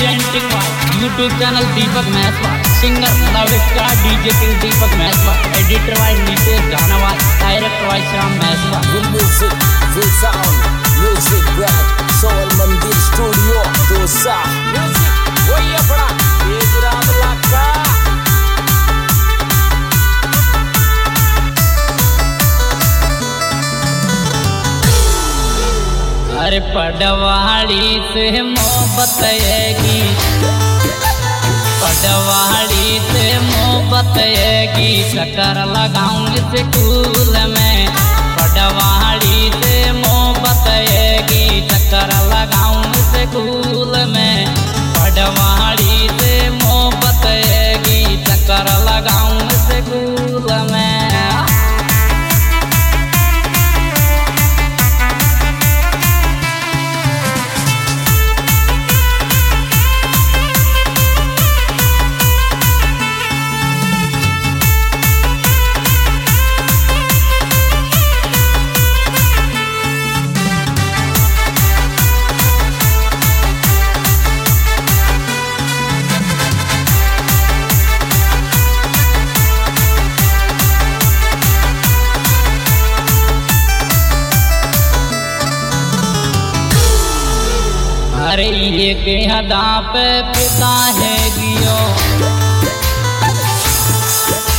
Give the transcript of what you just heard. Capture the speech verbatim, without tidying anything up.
Presenting YouTube channel Deepak Mahaswa, singer love star DJ king Deepak Mahaswa, editor by Nitish Janwa, director by Shyam Mahaswa. Full music, full sound, music back, सोल मंदिर studio dosa. Music वही अपना तेज रात लाका। अरे पडवाड़ी से मोहब्बत की, पडवाड़ी से मोहब्बत की, चक्कर लगाऊंगी स्कूल में। पडवाड़ी से मोहब्बत की, चक्कर लगाऊंगी स्कूल में। पडवाड़ी से मोहब्बत की, चक्कर लगाऊंगी स्कूल में। अरे ये के हदा पे पिता है गियो,